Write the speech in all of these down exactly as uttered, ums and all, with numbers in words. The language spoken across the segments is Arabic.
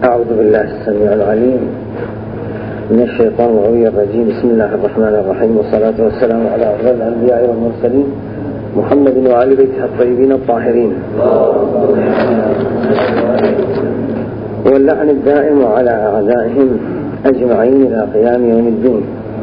أعوذ بالله السميع العليم من الشيطان الغوي الرجيم. بسم الله الرحمن الرحيم، والصلاة والسلام على أفضل الأنبياء والمرسلين محمد وآل بيته الطيبين الطاهرين، واللعن الدائم على أعدائهم أجمعين إلى قيام يوم الدين.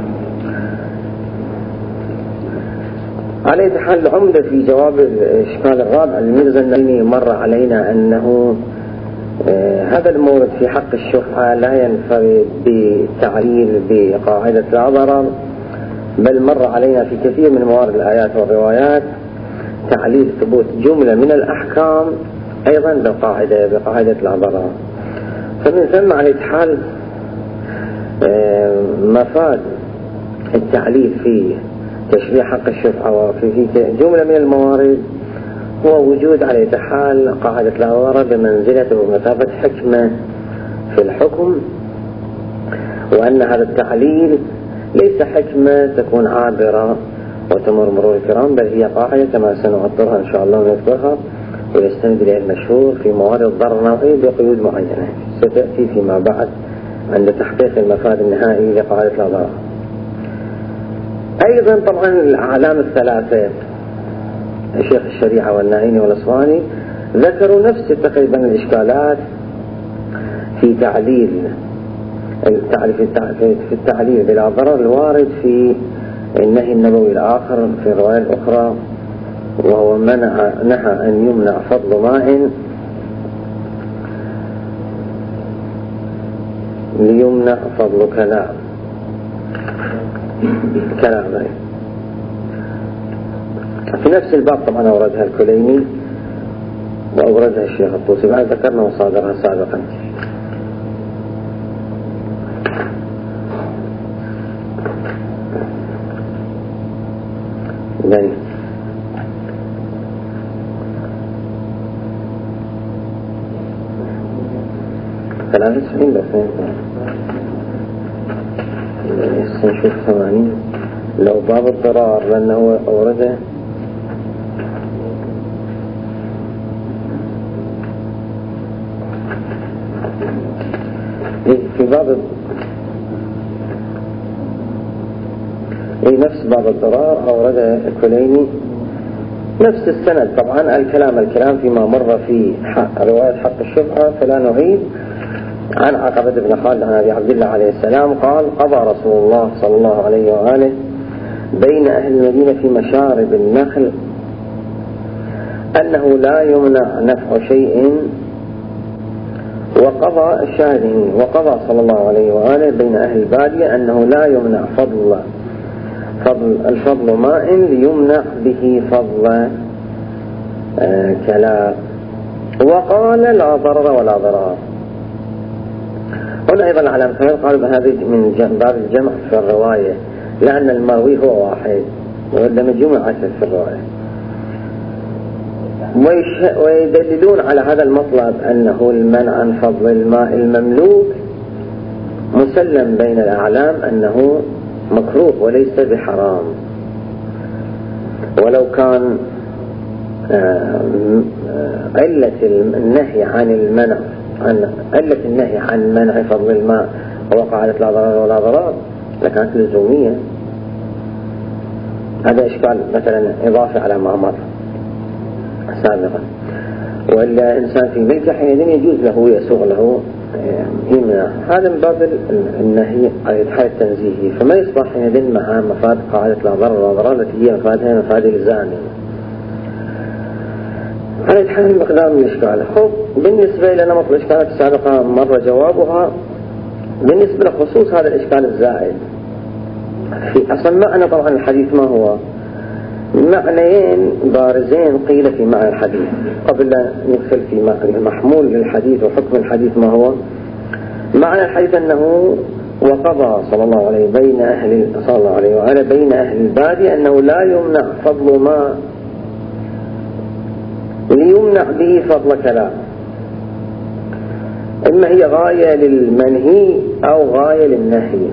على حال العمدة في جواب الإشكال الرابع لميرزا النعيمي مر علينا أنه آه هذا المورد في حق الشفعة لا ينفرد بتعليل بقاعدة لا ضرر، بل مر علينا في كثير من موارد الآيات والروايات تعليل ثبوت جملة من الأحكام أيضا بقاعدة بقاعدة لا ضرر. فمن ثم على حال آه مفاد التعليل في تشريع حق الشفعة وفي جملة من الموارد هو وجود على حال قاعدة لا ضرر بمنزلة ومثابة حكمة في الحكم، وأن هذا التعليل ليس حكمة تكون عابرة وتمر مرور الكرام، بل هي قاعدة كما سنعطرها إن شاء الله ونذكرها ويستند إليه المشهور في موارد الضرر نوعي بقيود معينة ستأتي فيما بعد عند تحقيق المفاد النهائي لقاعدة لا ضرر. أيضا طبعا الأعلام الثلاثة الشيخ الشريعة والنعيمي والأصفهاني ذكروا نفس تقريبا الإشكالات في تعليل في التعليل بلا ضرر الوارد في النهي النبوي الآخر في الرواية الأخرى، وهو منع نهى أن يمنع فضل ماء ليمنع فضل كلام كلامه. في نفس الباب طبعا أوردها الكليني وأوردها الشيخ الطوسي، بعد ذكرنا مصادرها سابقا. يعني ثلاثة وتسعين بس نشوف ثمانين لو باب الضرار لأنه أورده في باب نفس باب الضرار أورده الكليني نفس السند. طبعا الكلام الكلام فيما مر في حق رواية حق الشفعة فلا نعيد. عن عقبة بن خالد عن أبي عبد الله عليه السلام قال: قضى رسول الله صلى الله عليه وآله بين أهل المدينة في مشارب النخل أنه لا يمنع نفع شيء، وقضى الشاهدين وقضى صلى الله عليه وآله بين أهل البادية أنه لا يمنع فضل فضل الفضل ماء ليمنع به فضل آه كلا، وقال لا ضرر ولا ضرار. هنا أيضا على مثال قالوا بهذه من باب الجمع في الرواية، لأن المروي هو واحد وإنما جمعت في الرواية، ويدللون على هذا المطلب أنه المنع عن فضل الماء المملوك مسلم بين الأعلام أنه مكروه وليس بحرام، ولو كان علة النهي عن المنع عن علة النهي عن منع فضل الماء وقعت لا ضرر ولا ضرار لكانت لزومية. هذا إشكال مثلا إضافي على ما مر سابقا. وإلا إنسان في ملكه حينئذ يجوز له يسوغ له يمنع، هذا من باب النهي على حال التنزيهي، فما يصبح حينئذ مع مفاد قاعدة لا ضرر ولا ضرار التي هي مفادها مفاد الزامية. على حال المقدار من الإشكال. خب بالنسبة لنا مطلب الإشكالات السابقة مر جوابها. بالنسبة لخصوص هذا الإشكال الزائد في أصل معنى طبعا الحديث ما هو؟ معنيين بارزين قيل في معنى الحديث قبل لا ندخل في معنى المحمول للحديث وحكم الحديث ما هو. معنى الحديث أنه وقضى صلى الله عليه بين أهل صلى الله عليه وآله بين أهل البادية أنه لا يمنع فضل ما ليمنع به فضل كلام، إما هي غاية للمنهي أو غاية للنهي.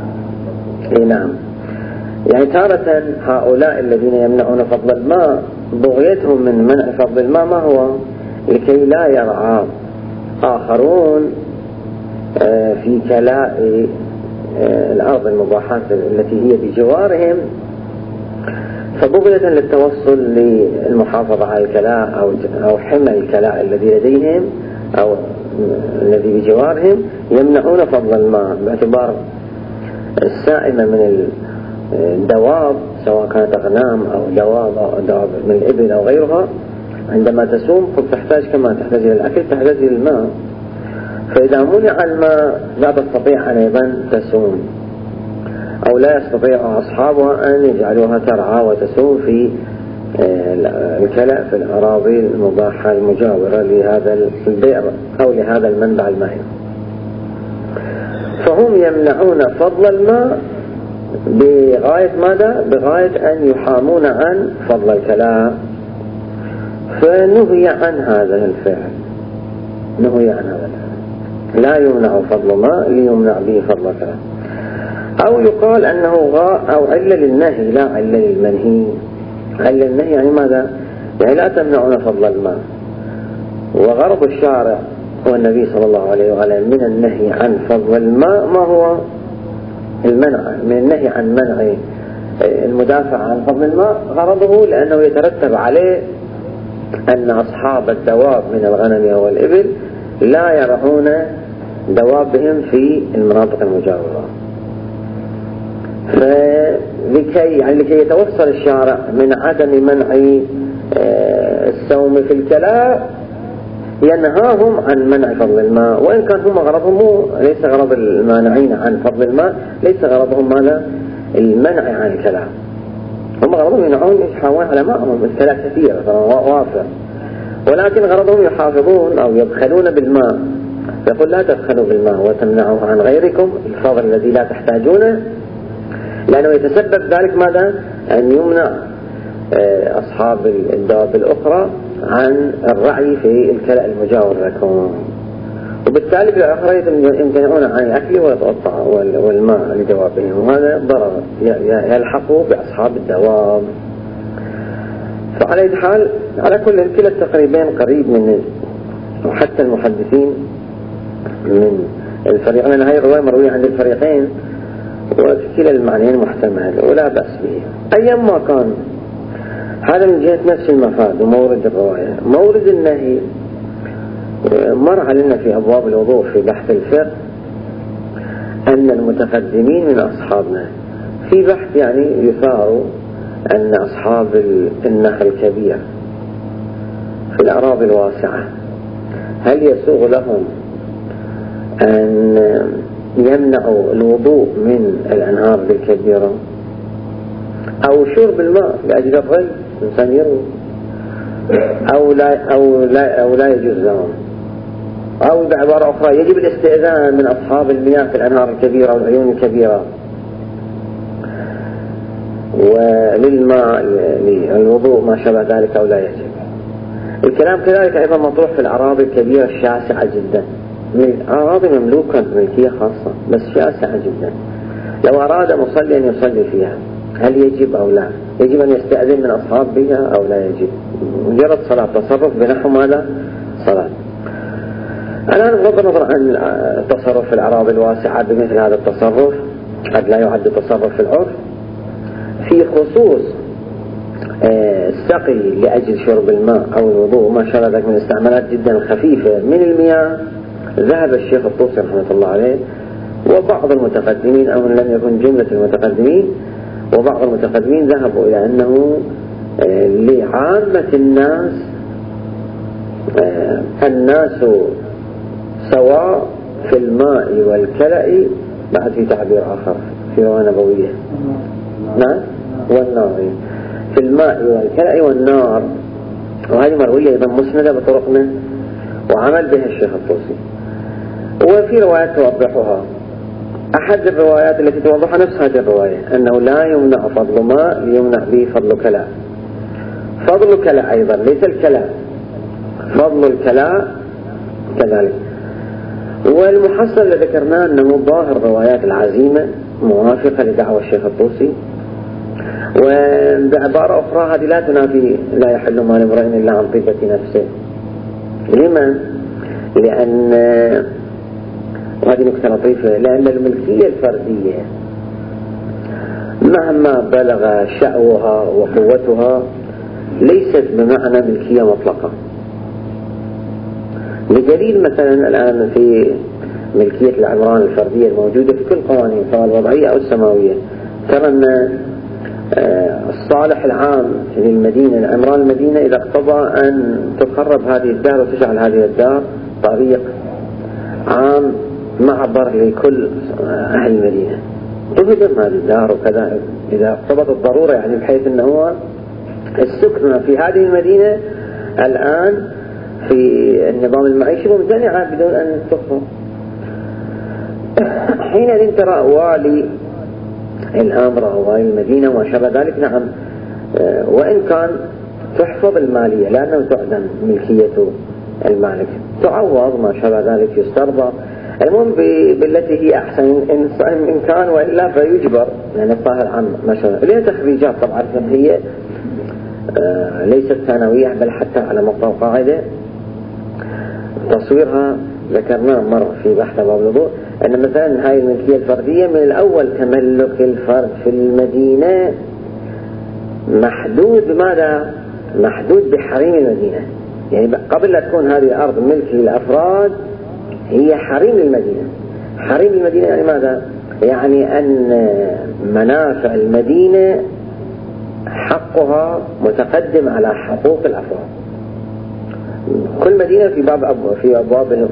نعم، يعني تارة هؤلاء الذين يمنعون فضل الماء بغيتهم من منع فضل الماء ما هو؟ لكي لا يرعى آخرون في كلاء الأرض المباحات التي هي بجوارهم، فبغية للتوصل للمحافظة على الكلاء أو أو حمى الكلاء الذي لديهم أو الذي بجوارهم يمنعون فضل الماء، باعتبار السائمة من الدواب سواء كانت أغنام أو دواب أو دواب من الإبل أو غيرها عندما تسوم تحتاج كما تحتاج إلى الأكل تحتاج إلى الماء، فإذا منع الماء لا تستطيع أيضا تسوم أو لا يستطيع أصحابها أن يجعلوها ترعى وتسوم في الكلاء في الأراضي المباحة المجاورة لهذا البئر أو لهذا المنبع المائي. فهم يمنعون فضل الماء بغاية ماذا؟ بغاية أن يحامون عن فضل الكلاء، فنهي عن هذا الفعل، نهي عن هذا الفعل، لا يمنع فضل ماء ليمنع به فضل الكلاء. أو يقال أنه غاء أو علة للنهي لا علة للمنهي. علة للنهي يعني ماذا؟ يعني لا تمنعون فضل الماء، وغرض الشارع هو النبي صلى الله عليه وسلم من النهي عن فضل الماء ما هو؟ المنع، من النهي عن منع المدافع عن فضل الماء غرضه لأنه يترتب عليه أن أصحاب الدواب من الغنم والإبل لا يرعون دوابهم في المناطق المجاورة. فلكي يعني لكي يتوصل الشارع من عدم منع السوم في الكلاء ينهاهم عن منع فضل الماء، وإن كان هم غرضهم ليس غرض المانعين عن فضل الماء ليس غرضهم ماذا؟ المنع عن الكلاء، هم غرضهم ينعون يحاولون على ماءهم، الكلاء كثير وافر، ولكن غرضهم يحافظون أو يبخلون بالماء، فيقول لا تبخلوا بالماء وتمنعوه عن غيركم الفضل الذي لا تحتاجونه، لأنه يتسبب ذلك ماذا؟ أن يمنع أصحاب الدواب الأخرى عن الرعي في الكلاء المجاور لكم، وبالتالي بالآخرة يمتنعون عن الأكل والقطع والماء لدوابهم، وهذا ضرر يلحق بأصحاب الدواب. فعلى أي حال على كل كلا التقريبين قريب من، وحتى المحدثين من الفريقين، لأن هذه الرواية مروية عند الفريقين وكلا المعنيين محتمل ولا بأس به. أيام ما كان هذا من جهة نفس المفاد ومورد الرواية. مورد النهي مر علينا في أبواب الوضوء في بحث الفقه أن المتقدمين من أصحابنا في بحث يعني يثار أن أصحاب النخل الكبير في الأراضي الواسعة هل يسوغ لهم أن يمنعوا الوضوء من الأنهار الكبيرة أو شرب الماء لأجل الري إنسان يروي، أو لا أو لا أو لا يجوز لهم، أو بعبارة أخرى يجب الاستئذان من أصحاب المياه في الأنهار الكبيرة والعيون الكبيرة وللماء للوضوء ما شابه ذلك أو لا يجب. الكلام كذلك أيضا مطروح في الأراضي الكبيرة الشاسعة جدا، من أراضي مملوكة ملكية خاصة بس شاسعة جدا، لو أراد مصلي أن يصلي فيها هل يجب أو لا؟ يجب أن يستأذن من أصحاب بها أو لا يجب؟ مجرد صلاة تصرف بنحو ماذا؟ صلاة. الآن بغض النظر عن التصرف في الأراضي الواسعة بمثل هذا التصرف قد لا يعد تصرف في العرف، في خصوص السقي لأجل شرب الماء أو الوضوء ما شابه ذلك من استعمالات جدا خفيفة من المياه، ذهب الشيخ الطوسي رحمة الله عليه وبعض المتقدمين أو لم يكن جملة المتقدمين وبعض المتقدمين ذهبوا إلى أنه لعامة الناس الناس سواء في الماء والكلأ، بعد في تعبير آخر في رواية نبوية نعم والنار، في الماء والكلأ والنار، وهذه مروية أيضا مسندة بطرقنا وعمل بها الشيخ الطوسي. وفي روايات توضحها، أحد الروايات التي توضح نفس هذه الرواية أنه لا يمنع فضل ماء ليمنع به فضل كلاء. فضل كلاء أيضا ليس الكلاء، فضل الكلاء كذلك. والمحصل اللي ذكرناه أنه ظاهر الروايات العزيمة موافقة لدعوة الشيخ الطوسي، وبعبارة أخرى هذه لا تنافي لا يحل مال امرئ إلا عن طيبة نفسه. لما؟ لأن وهذه نكتة لطيفة، لأن الملكية الفردية مهما بلغ شأوها وقوتها ليست بمعنى ملكية مطلقة. بدليل مثلا الآن في ملكية العمران الفردية الموجودة في كل قوانين سواء الوضعية أو السماوية، ترى أن الصالح العام للمدينة العمران المدينة إذا اقتضى أن تخرب هذه الدار وتجعل هذه الدار طريق عام معبر لكل أهل المدينة تهدم هذه الدار وكذا إذا اقتضت الضرورة، يعني بحيث أنه السكنة في هذه المدينة الآن في النظام المعيشي ممتنعة بدون أن تخرب. حين ترى والي الأمر أو والي المدينة وما شابه ذلك، نعم وإن كان تحفظ المالية لأنه تعدم ملكية المالك، تعوض ما شابه ذلك، يسترضى، المهم بالتي هي أحسن إن كان، وإلا فيجبر، لأن الظاهر عام ما شابه لها تخريجات طبعا فقهية ليست ثانوية بل حتى على مقطع قاعدة تصويرها ذكرناه مرة في بحث باب الوضوء، أن مثلا هاي الملكية الفردية من الأول تملك الفرد في المدينة محدود بماذا؟ محدود بحريم المدينة، يعني قبل لا تكون هذه الأرض ملك للأفراد هي حريم المدينة. حريم المدينة يعني ماذا؟ يعني أن منافع المدينة حقها متقدم على حقوق الأفراد. كل مدينة في باب أبواب في أبوابهم.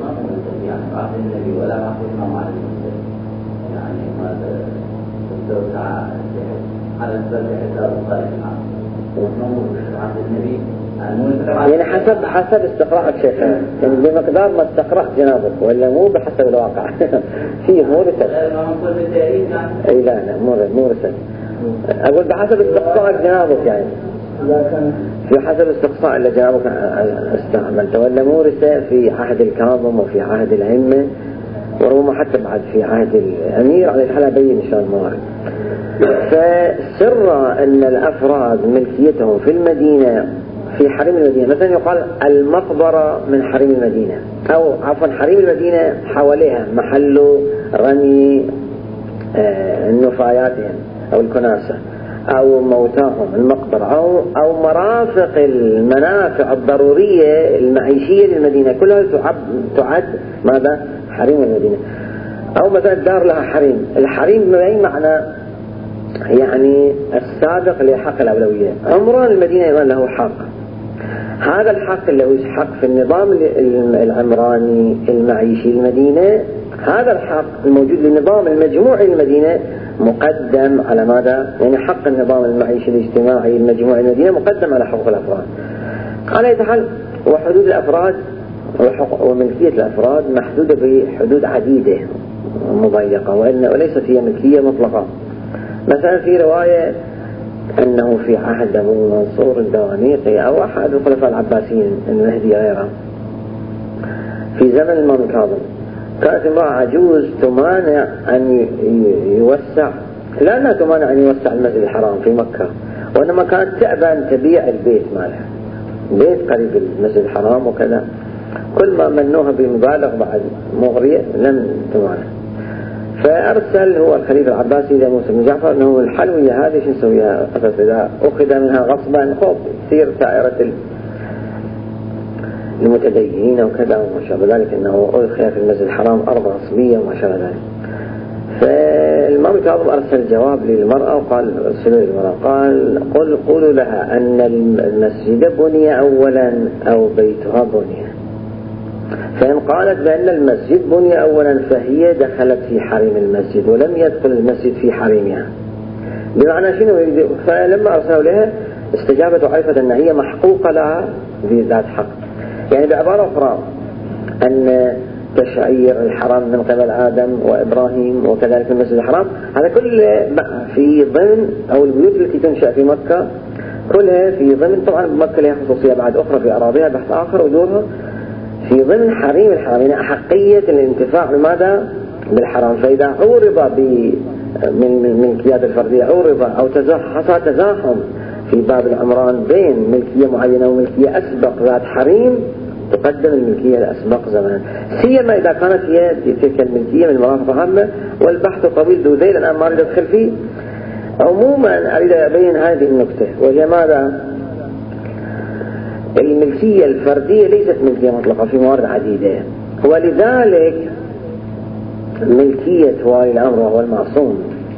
يعني حسب حسب استقراءك شيخ، يعني بمقدار ما استقرأت جنابك، ولا مو بحسب الواقع. فيه مو رسل. اي لا لا مو مو رسل. اقول بحسب استقراءك جنابك، يعني في حسب استقصاء اللي جنابك استعملته، ولا مو رسل في عهد الكاظم وفي عهد الأئمة وربما حتى بعد في عهد الأمير على الحال بين إن شاء الله. فسر أن الأفراد ملكيتهم في المدينة في حريم المدينة، مثلا يقال المقبرة من حريم المدينة، أو عفوا حريم المدينة حواليها محل رمي نفاياتهم أو الكناسة أو موتاهم المقبرة أو أو مرافق المنافع الضرورية المعيشية للمدينة كلها تعد تعد ماذا؟ حريم المدينة. أو مثلا دار لها حريم، الحريم بأي معنى؟ يعني السابق لحق الأولوية. عمران المدينة أيضا له حق، هذا الحق اللي هو حق في النظام العمراني المعيشي للمدينة، هذا الحق الموجود للنظام المجموعي للمدينة مقدم على ماذا؟ يعني حق النظام المعيشي الاجتماعي المجموعي للمدينة مقدم على حقوق الأفراد. على أي حال وحدود الأفراد وملكية الأفراد محدودة بحدود عديدة مضيقة، وليست هي ملكية مطلقة. مثلا في رواية أنه في عهد أبو منصور الدوانيقي أو أحد الخلفاء العباسيين المهدي غيره في زمن الإمام الكاظم، كانت امرأة عجوز تمانع أن يوسع، لا أنها تمانع أن يوسع المسجد الحرام في مكة، وإنما كانت تأبى أن تبيع البيت مالها، بيت قريب المسجد الحرام وكذا، كل ما منوها بمبالغ بعد مغرية لم تمانع. فأرسل هو الخليفة العباسي إلى موسى بن جعفر أنه الحلوية هذه شو نسويها؟ إذا أخذ منها غصبا خب تصير سائرة المتدينين وكذا وما شابه ذلك، أنه أدخل في المسجد الحرام أرض غصبية وما شابه ذلك. فالإمام الكاظم أرسل جواب للمرأة وقال أرسلوا للمرأة قال قل قولوا لها أن المسجد بني أولا أو بيتها بني، فإن قالت بأن المسجد بني أولا فهي دخلت في حريم المسجد ولم يدخل المسجد في حريمها. بمعنى شنو؟ فلما أرسلوا لها استجابت وعرفت أن هي محقوقة لها بذات حق. يعني بعبارة أخرى أن تشعير الحرام من قبل آدم وإبراهيم وكذلك المسجد الحرام هذا كل في ضمن، أو البيوت التي تنشأ في مكة كلها في ضمن، طبعا مكة لها خصوصية بعد أخرى في أراضيها بحث آخر ودورها في ضمن حريم الحرام، يعني أحقية الانتفاع بماذا؟ بالحرام. فإذا عورض من الملكيات الفردية عورض أو حصل تزاحم في باب العمران بين ملكية معينة وملكية أسبق ذات حريم، تقدم الملكية الأسبق زمنا، سيما إذا كانت هي تلك الملكية من مرافق عامة، والبحث طويل ذو ذيل الآن ما أريد أدخل فيه. عموما أريد أبين هذه النقطة، وهي ماذا؟ الملكية الفردية ليست ملكية مطلقة في موارد عديدة، ولذلك ملكية والي الأمر وهو المعصوم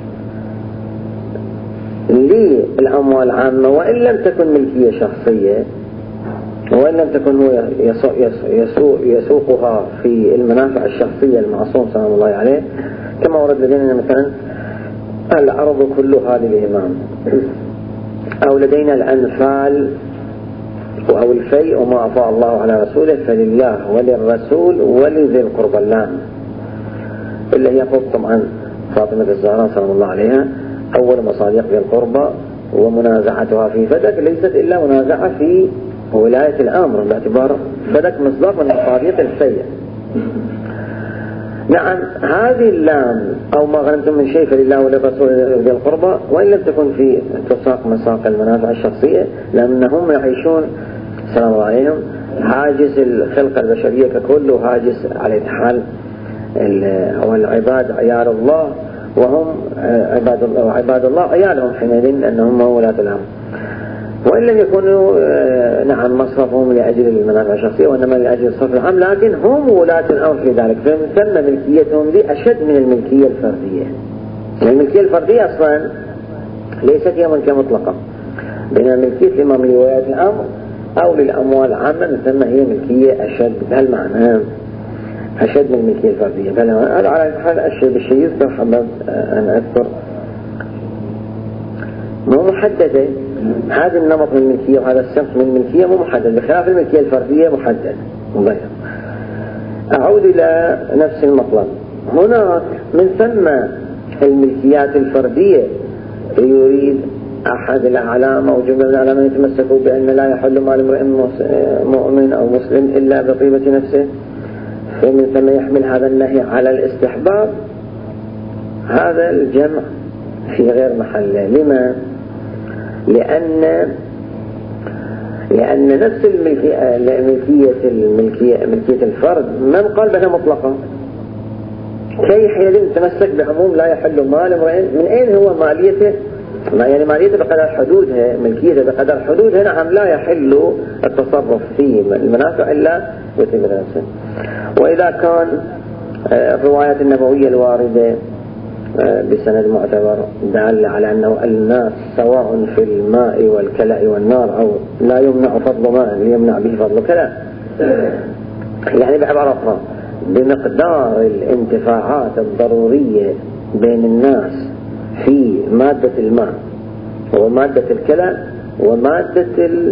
للأموال العامة وإن لم تكن ملكية شخصية، وإن لم تكن هو يسوق يسوقها في المنافع الشخصية المعصوم سلام الله عليه، كما ورد لدينا مثلا الأرض كلها للإمام، أو لدينا الأنفال أو الفيء وما أفاء الله على رسوله فلله وللرسول ولذي القربى اللام، اللي هي فوق طبعا فاطمة الزهراء سلام الله عليها أول مصادق ذي القربى، ومنازعتها في فدك ليست إلا منازعة في ولاية الأمر باعتبار فدك مصداق من مصادق الفيء. نعم هذه اللام أو ما غنمتم من شيء فلله وللرسول ذي القربى، وإن لم تكن في تساق مساق المنافع الشخصية، لأنهم يعيشون سلام الله عليهم حاجز الخلقة البشرية ككل، وحاجز على حال والعباد عيال الله، وهم عباد الله وعباد الله عيالهم حينئذ لأنهم ولاة الأمر، وإن لم يكونوا نعم مصرفهم لأجل المنافع الشخصية وإنما لأجل الصرف العام، لكن هم ولاة الأمر في ذلك، فمن ثم ملكيتهم دي أشد من الملكية الفردية. الملكية الفردية أصلا ليست هي ملكية مطلقة، بينما ملكية الإمام لولاية الأمر أو للأموال العامة من ثم هي ملكية أشد بهالمعنى، أشد من الملكية الفردية. بل هذا على حال الشيء بالشيء يذكر حبب أن أذكر مو محددة، هذا النمط من الملكية وهذا السمت من الملكية مو محدد، بخلاف الملكية الفردية محدد مبين. أعود إلى نفس المطلب، هناك من ثم الملكيات الفردية يريد أحد الأعلام أو جملة الأعلام يتمسكوا بأن لا يحل مال امرئ مؤمن أو مسلم إلا بطيبة نفسه، فمن ثم يحمل هذا النهي على الاستحباب. هذا الجمع في غير محله. لما؟ لأن لأن نفس الملكية ملكية الملكية ملكية الفرد من قال بها مطلقة، كي حينئذ تمسك بعموم لا يحل مال امرئ، من أين هو ماليته؟ ما يعني ماليته بقدر حدودها، ملكيته بقدر حدودها، نعم لا يحل التصرف في المنافع إلا بطيبة نفسه. وإذا كان الروايات النبوية الواردة بسند معتبر دال على أنه الناس سواء في الماء والكلأ والنار، أو لا يمنع فضل ماء ليمنع به فضل كلأ، يعني بعبارة أخرى بمقدار الانتفاعات الضرورية بين الناس في مادة الماء ومادة الكلأ ومادة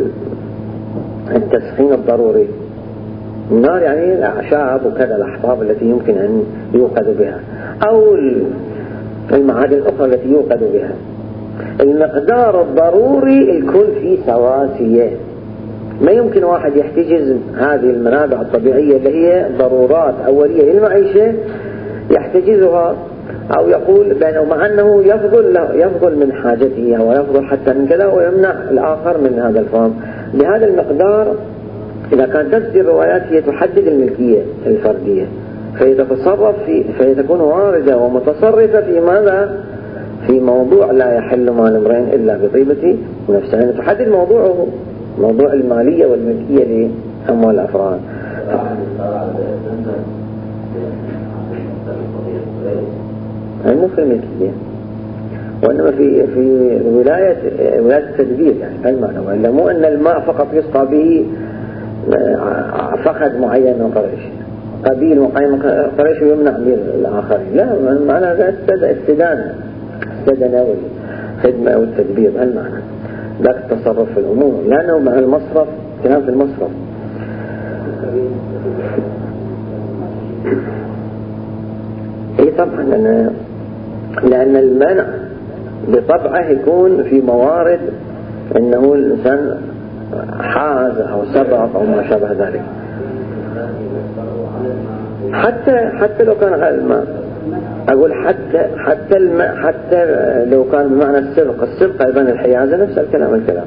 التسخين الضروري. النار يعني الأعشاب وكذا الأحباب التي يمكن أن يوقد بها، أو المعادن الأخرى التي يوقد بها. المقدار الضروري الكل فيه سواسية، ما يمكن واحد يحتجز هذه المنابع الطبيعية اللي هي ضرورات أولية للمعيشة يحتجزها، أو يقول بأنه مع أنه يفضل, يفضل من حاجته ويفضل حتى من كذا ويمنع الآخر من هذا الفهم. بهذا المقدار إذا كانت نفس الروايات هي تحدد الملكية الفردية، فيتصرف في فيتكون واردة ومتصرفة في ماذا؟ في موضوع لا يحل مال امرئ إلا بطيبة نفسه، يعني تحدد موضوعه موضوع المالية والملكية لأموال الأفراد. مو في الملكية وإنما في في ولاية ولاية التدبير، يعني المعنى، وإلا مو أن الماء فقط يسقى به فخذ معين من قريش، قبيل معين من قريش ويمنع بالآخرين، لا، المعنى هذا استدانة استدانة والخدمة والتدبير، المعنى ذاك التصرف في الأمور، لأنه مع المصرف كلام في المصرف. إيه طبعا، لأن لأن المنع بطبعه يكون في موارد أنه الإنسان حاز أو سبق أو ما شابه ذلك، حتى حتى لو كان غير الماء، أقول حتى حتى الم حتى لو كان بمعنى السبق، السبق أيضا الحيازة نفس الكلام الكلام.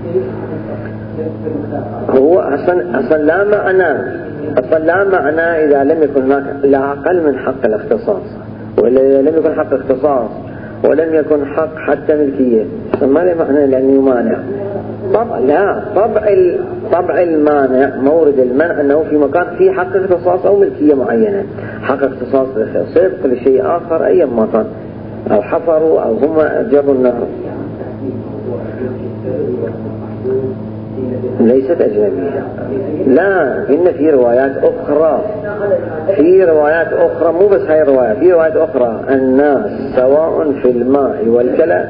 هو أصلا أصلا لا معنى أصلا لا معنى إذا لم يكن هناك لا أقل من حق الاختصاص، ولا لم يكن حق اختصاص ولم يكن حق حتى ملكية، ما له معنى لأنه يمانع. طبعا لا، طبع طبع المانع مورد المنع أنه في مكان فيه حق اختصاص أو ملكية معينة، حق اختصاص لسبق لشيء آخر أي ما كان، أو حفروا أو هم جروا النهر، ليست أجنبية. لا، إن في روايات أخرى، في روايات أخرى مو بس هاي الرواية، في روايات أخرى الناس سواء في الماء والكلى،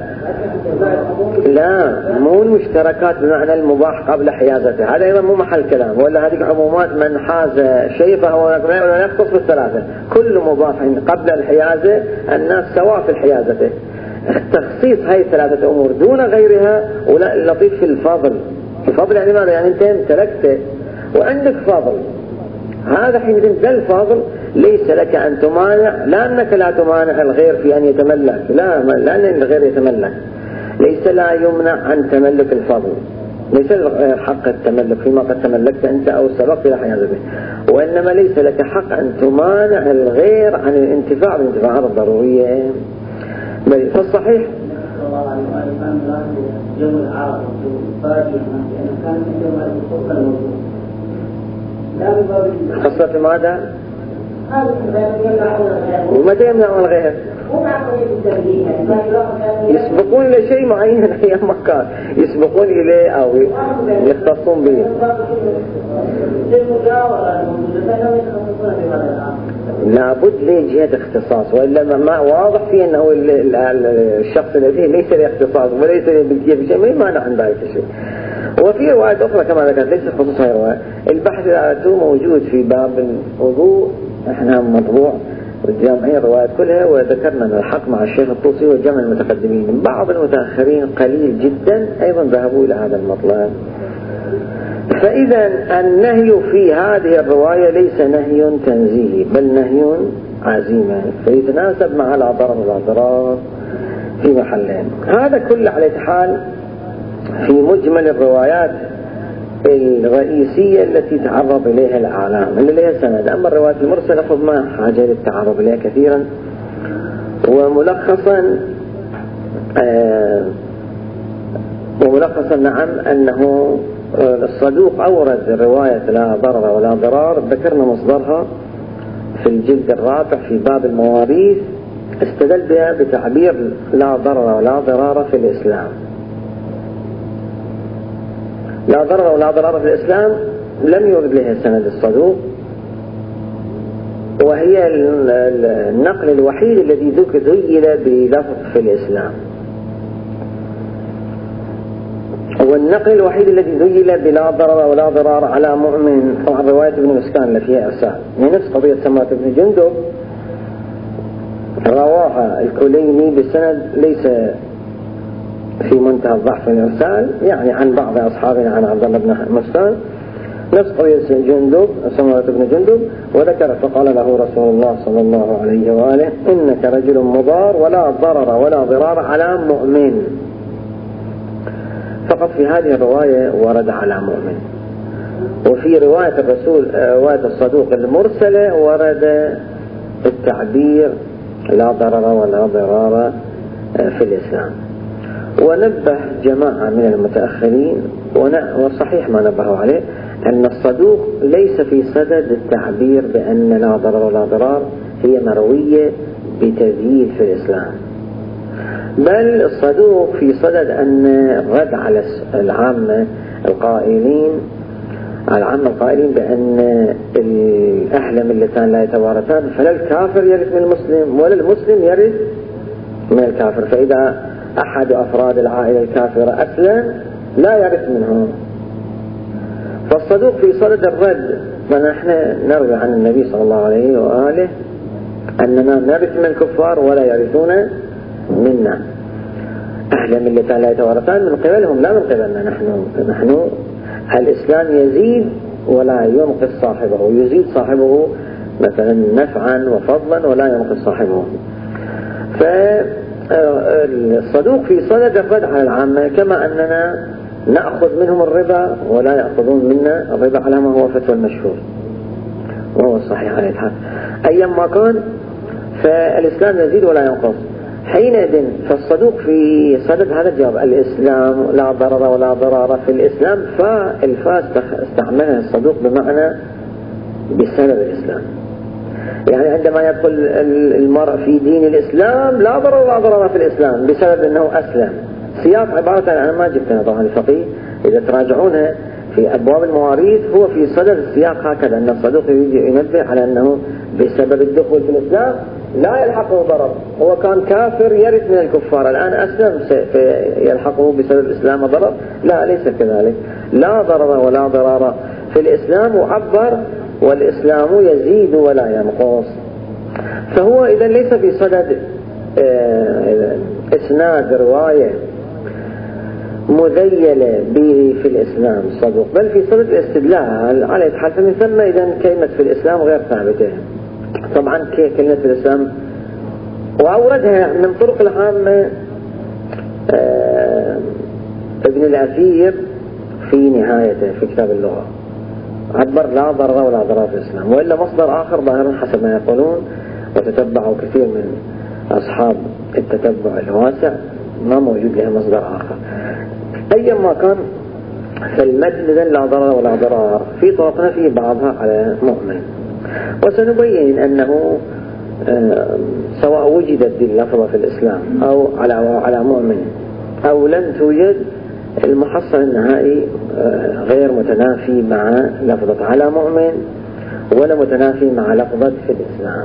لا مو المشتركات بمعنى المباح قبل حيازته، هذا أيضا مو محل كلام، ولا هذه عمومات من حاز شيء فهو يختص بالثلاثة، كل مباح قبل الحيازة الناس سواء في حيازته. تخصيص هاي الثلاثة أمور دون غيرها، ولا اللطيف في الفضل. الفضل يعني ماذا؟ يعني أنت امتلكته وعندك فضل، هذا حين ذا الفضل ليس لك أن تمانع، لا أنك لا تمانع الغير في أن يتملك، لا، لأن الغير يتملك، ليس لا يمنع عن تملك الفضل، ليس حق التملك فيما قد تملكت أنت أو سبقت إلى حيازته، وإنما ليس لك حق أن تمانع الغير عن الانتفاع بالانتفاعات الضرورية. فالصحيح خاصة ماذا؟ ومتى يمنعون الغير؟ يسبقون إلى شيء معين أي مكان يسبقون إليه أو يختصون به. لابد ليه جهة اختصاص، وإلا ما واضح فيه أنه الشخص الذي ليس له اختصاص وليس له بالجهة في شيء، ما يمانع عن ذلك الشيء. وفي روايات أخرى كما ذكرت ليس خصوص هاي الرواية، البحث الآتو موجود في باب الوضوء، احنا مطبوع والجامعين الروايات كلها، وذكرنا أن الحق مع الشيخ الطوسي والجمع المتقدمين. بعض المتأخرين قليل جدا أيضا ذهبوا إلى هذا المطلب. فإذا النهي في هذه الرواية ليس نهي تنزيهي بل نهي عزيمة، فيتناسب مع لا ضرر ولا ضرار في محلين. هذا كله على حال في مجمل الروايات الرئيسية التي تعرض إليها الأعلام اللي لها سند. أما الروايات المرسلة فما حاجة للتعرض إليها كثيرا. وملخصا آه وملخصا نعم أنه الصدوق أورد رواية لا ضرر ولا ضرار، ذكرنا مصدرها في الجلد الرابع في باب المواريث، استدل بها بتعبير لا ضرر ولا ضرار في الإسلام. لا ضرر ولا ضرار في الإسلام لم يورد لها سند الصدوق، وهي النقل الوحيد الذي ذيل بلفظ في الإسلام، هو النقل الوحيد الذي ذيل بلا ضرر ولا ضرار على مؤمن. طبعا رواية ابن مسكان اللي فيها إرسال، يعني نفس قضية سمرة بن جندب رواها الكليني بسند ليس في منتهى الضعف الإرسال، يعني عن بعض أصحابنا عن عبد الله بن مسكان، نفس قضية جندب سمرة بن جندب، وذكر فقال له رسول الله صلى الله عليه وآله إنك رجل مضار ولا ضرر ولا ضرار على مؤمن. فقط في هذه الرواية ورد على مؤمن، وفي رواية الرسول رواية الصدوق المرسلة ورد التعبير لا ضرر ولا ضرار في الإسلام. ونبه جماعة من المتأخرين وصحيح ما نبهوا عليه أن الصدوق ليس في صدد التعبير بأن لا ضرر ولا ضرار هي مروية بتذييل في الإسلام، بل الصدوق في صدد أن الرد على العامة القائلين العامة القائلين بأن الأهل ملتان لا يتوارثان، فلا الكافر يرث من المسلم ولا المسلم يرث من الكافر، فإذا أحد أفراد العائلة الكافرة أسلم لا يرث منهم. فالصدوق في صدد الرد، ونحن نروي عن النبي صلى الله عليه وآله أننا نرث من الكفار ولا يرثون منا. أهل ملتان لا يتوارثان من قبلهم لا من قبلنا نحن. نحن الإسلام يزيد ولا ينقص صاحبه، يزيد صاحبه مثلا نفعا وفضلا ولا ينقص صاحبه. فالصدوق في صدد الرد على العامة، كما أننا نأخذ منهم الربا ولا يأخذون منا الربا على ما هو فتوى المشهور وهو الصحيح على الحال. أيما كان فالإسلام يزيد ولا ينقص. حينئذ فالصدوق في صدد هذا الجواب، الإسلام لا ضرر ولا ضرار في الإسلام، فالفاء استعملها الصدوق بمعنى بسبب الإسلام. يعني عندما يقول المرء في دين الإسلام لا ضرر ولا ضرر في الإسلام بسبب أنه أسلم، سياق عبارة أنا ما جبتها طبعا الفقيه، إذا تراجعونها في أبواب المواريث هو في صدر السياق هكذا، أن الصدوق ينبه على أنه بسبب الدخول في الإسلام لا يلحقه ضرر، هو كان كافر يرث من الكفار، الآن أسلم يلحقه بسبب الإسلام ضرر، لا ليس كذلك، لا ضرر ولا ضرار في الإسلام، وعبر والإسلام يزيد ولا ينقص. فهو إذا ليس في صدد إسناد رواية مذيلة به في الإسلام صدوق، بل في صدد الاستدلال على الحال. فمن ثم إذا كلمة في الإسلام غير ثابتة. طبعا كلمة في الإسلام وأوردها من طرق العامة ابن الأثير في نهايته في كتاب اللغة، عبر لا ضرر ولا ضرر في الإسلام، وإلا مصدر آخر ظاهرا حسب ما يقولون وتتبعوا كثير من أصحاب التتبع الواسع ما موجود له مصدر آخر. أيما كان فالمد لا ضرر ولا ضرر في طرقنا في بعضها على مؤمن، وسنبين أنه سواء وجدت اللفظة في الإسلام أو على على مؤمن أو لم توجد، المحصل النهائي غير متنافي مع لفظة على مؤمن ولا متنافي مع لفظة في الإسلام.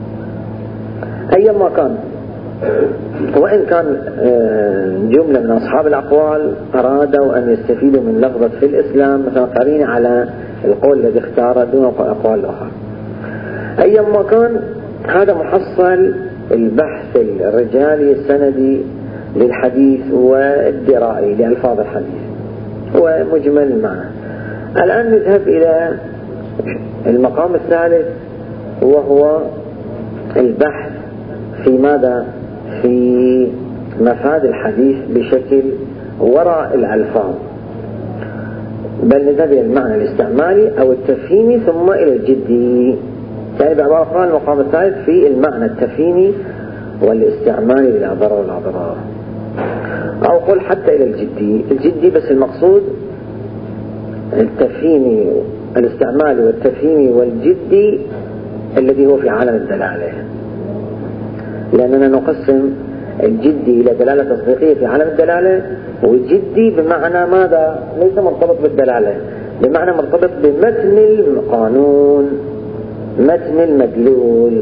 أيما كان، وإن كان جملة من أصحاب الأقوال أرادوا أن يستفيدوا من لفظة في الإسلام مثلا قرينة على القول الذي اختاره دون أقوال أخرى. أيما كان هذا محصل البحث الرجالي السندي للحديث والدرائي لألفاظ الحديث ومجمل المعنى. الآن نذهب إلى المقام الثالث وهو البحث في ماذا؟ في مفاد الحديث بشكل وراء الألفاظ، بل نذهب إلى المعنى الاستعمالي أو التفهيمي ثم إلى الجدي. يعني بعبارة أخرى المقام الثالث في المعنى التفهيمي والاستعمالي بلا ضرر ولا ضرر، أو قل حتى إلى الجدي. الجدي بس المقصود التفهيمي الاستعمالي والتفهيمي والجدي الذي هو في عالم الدلالة، لأننا نقسم الجدي إلى دلالة تصديقية في عالم الدلالة، والجدي بمعنى ماذا؟ ليس مرتبط بالدلالة، بمعنى مرتبط بمتن القانون، متن المدلول.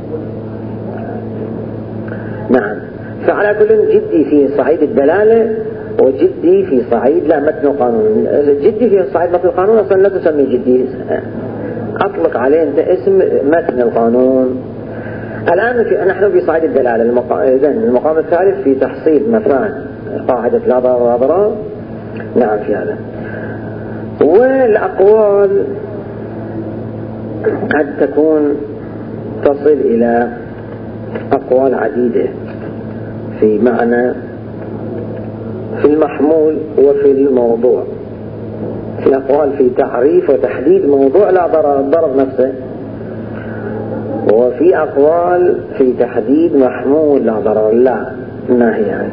نعم، فعلى كل جدي في صعيد الدلالة وجدي في صعيد لا متن القانون. الجدي في صعيد متن القانون أصلا لا تسمي جدي، أطلق عليه أنت اسم متن القانون. الآن في نحن في صعيد الدلالة. إذن المقام الثالث في تحصيل مفاد قاعدة لا ضرر ولا ضرر. نعم في هذا. والأقوال قد تكون تصل إلى أقوال عديدة في معنى في المحمول وفي الموضوع. في أقوال في تعريف وتحديد موضوع لا ضرر الضرر نفسه، وفي أقوال في تحديد محمول لا ضرر لا الناهي عنه،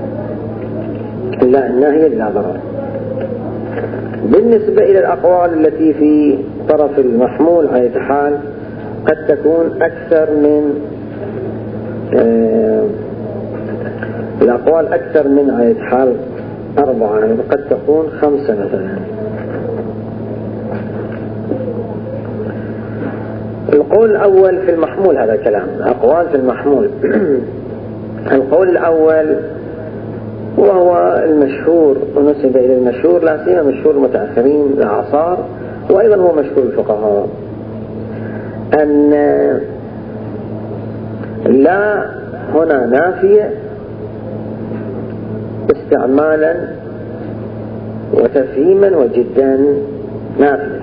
لا الناهي لا ضرر. بالنسبة إلى الأقوال التي في طرف المحمول على حال قد تكون أكثر من آه الأقوال أكثر من على حال أربعة، قد تكون خمسة مثلا. القول الأول في المحمول، هذا الكلام أقوال في المحمول. القول الأول وهو المشهور ونسب إلى المشهور، لا سيما مشهور المتأخرين الأعصار، وأيضا هو مشهور الفقهاء، أن لا هنا نافية استعمالا وتفهيما وجدا نافية.